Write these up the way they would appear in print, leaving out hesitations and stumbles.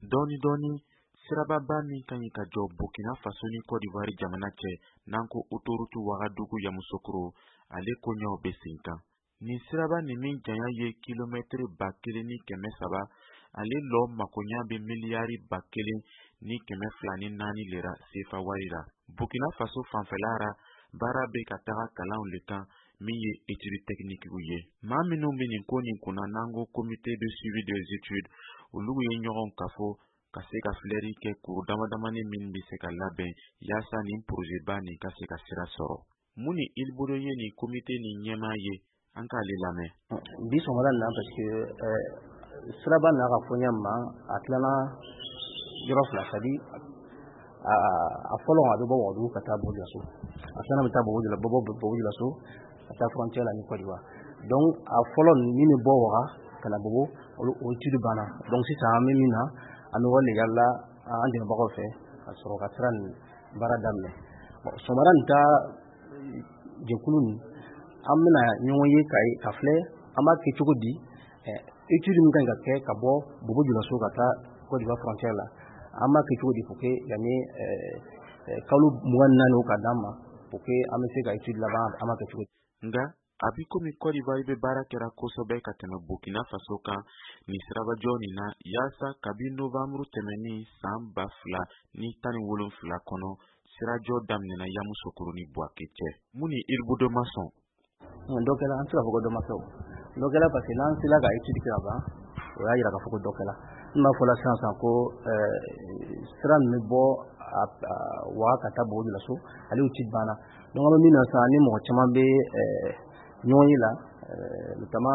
Dɔɔni dɔɔni sirababa min kan ka jɔ Burkina Faso ni Côte d'Ivoire jamana cɛ n'an ko autoroute Ouagadougou Yamoussoukro ale koɲɛw bɛ sen kan. Nin siraba nin min janya ye kilomɛtiri 1300 ale lɔ makoɲa bɛ miliyari 1,204 lera CFA wari la. Burkina Faso fanfɛla ra baara bɛ ka taga kalanw le kan min ye étude technique ye. Maa minnu bɛ nin ko nin kunna n'an ko comité de suivi des études olu ye ɲɔgɔn kafo ka se ka filɛri kɛ kuru damadamani min bɛ se ka labɛn yaasa nin projetba nin ka se ka sira sɔrɔ. Mun ni Ilbolo ye nin comité nin ɲɛmaa ye an k'ale lamɛn. Bi sɔgɔmada in na parce que siraba n'a ka fɔ ɲɛ ma a tilala yɔrɔ fila sadi a fɔlɔ a bɛ bɔ Ouagadougou ka taa Bawudilaso a filanan bɛ taa Bawudilaso ka taa frontière la ni Côte d'Ivoire. Donc a fɔlɔ min bɛ bɔ Ouaga ka na Bobo o étude banna. Donc sisan an bɛ min na an bɛ wale yala an dɛmɛbagaw fɛ ka sɔrɔ ka sira nin baara daminɛ. Bon sɔgɔmada nin ta jɛkulu nin an bɛna ɲɔgɔn ye ka filɛ an b'a kɛ cogo di étude min kan ka kɛ ka bɔ Bawudilaso ka taa Côte d'Ivoire frontière la an b'a kɛ cogo di pour que yanni kalo 24 ka d'an ma pour que an bɛ se ka étude laban an b'a kɛ cogo di. Nga a bi komi Côte d'Ivoire bɛ baara kɛra kosɛbɛ ka tɛmɛ Burkina Faso kan nin sirabajɔ nin na yaasa kabi novembre tɛmɛnin san 2017 kɔnɔ sirajɔ daminɛna Yamoussoukro ni Bouaké cɛ. Mun ni Ilbudo ma sɔn. Dɔ kɛla an tɛ se ka fɔ ko dɔ ma kɛ o. Dɔ kɛla parce que n'an sera ka étude kɛ ka ban o y'a yira k'a fɔ ko dɔ kɛla. N b'a fɔla sisan ko sira min bɛ bɔ Ouaga ka taa Bawudilaso ale étude banna. Donc an bɛ min na sisan ni mɔgɔ caman bɛ ɲɔgɔn ye la notamment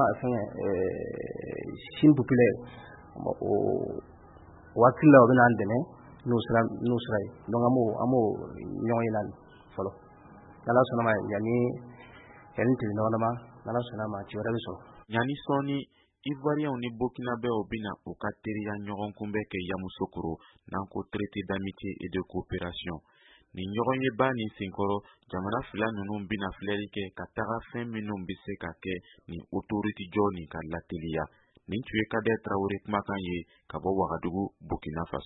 Chine populaire o hakili la o bɛna an dɛmɛ n'o sira ye. Donc an b'o ɲɔgɔn ye la fɔlɔ. N'Ala sɔnna ma yanni tile damadama n'Ala sɔnna ma ci wɛrɛ bɛ sɔrɔ. Yanni sɔɔni Ivoiriens ni Burkinabɛw bɛna u ka teriya ɲɔgɔn kunbɛn kɛ Yamoussoukro n'an ko traité d'amitié et de coopération. Nin ɲɔgɔn ye ba nin senkɔrɔ jamana fila ninnu bɛna filɛri kɛ ka taga fɛn minnu bɛ se ka kɛ nin autorité jɔ nin ka lateliya. Nin tun ye Kader Traoré kumakan ye ka bɔ Ouagadougou Burkina Faso.